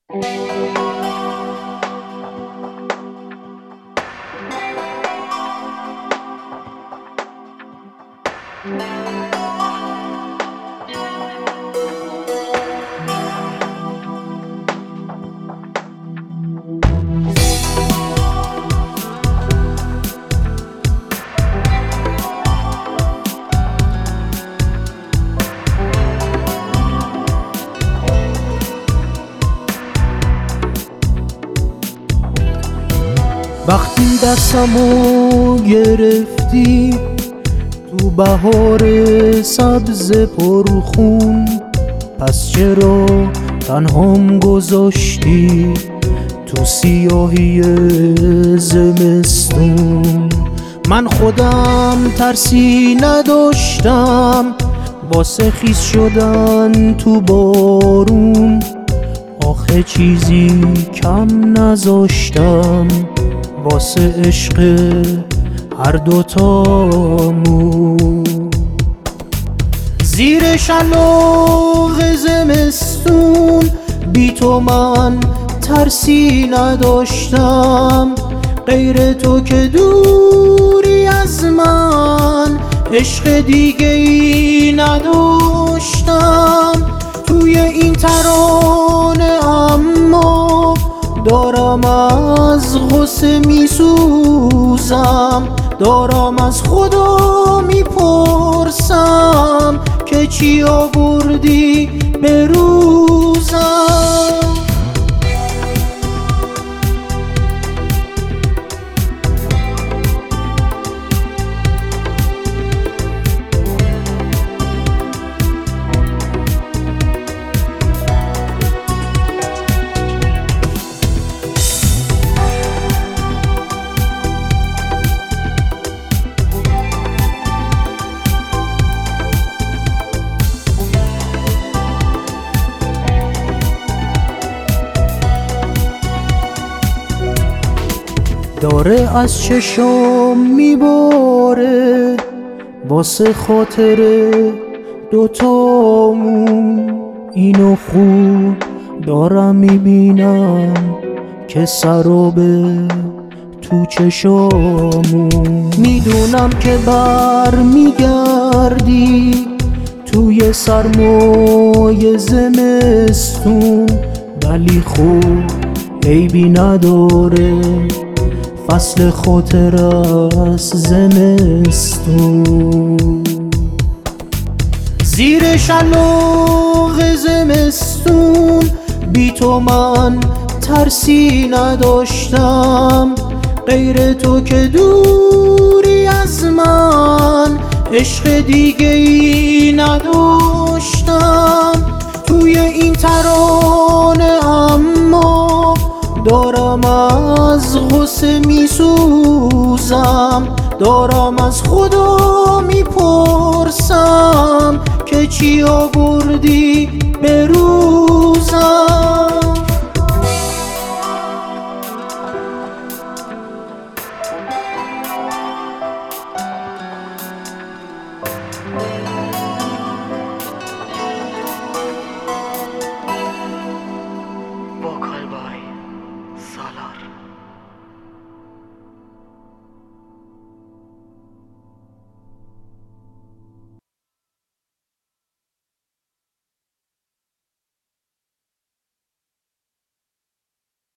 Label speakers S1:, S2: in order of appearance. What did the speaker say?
S1: وقتی دستمو گرفتی تو بهار سبز پرخون، پس چرا تنهام گذاشتی تو سیاهی زمستون؟ من خودم ترسی نداشتم واسه خیس شدن تو بارون، آخه چیزی کم نذاشتم واسه عشق هر دوتامون. زیر شلاق زمستون بی تو من ترسی نداشتم، غیر تو که دوری از من عشق دیگه ای نداشتم. توی این ترانه اما دارم از غصه میسوزم، دارم از خدا میپرسم که چی آوردی به روزم. داره از چشم میباره واسه خاطر دوتامون، اینو خوب دارم میبینم که سرابه تو چشامون. میدونم که بر میگردی توی سرمای زمستون، ولی خوب عیبی نداره فصل خاطر از زمستون. زیر شلاق زمستون بی تو من ترسی نداشتم، غیر تو که دوری از من عشق دیگه ای نداشتم. توی این ترانه اما دارم از غصه میسوزم، دارم از خدا میپرسم که چی آوردی به روزم.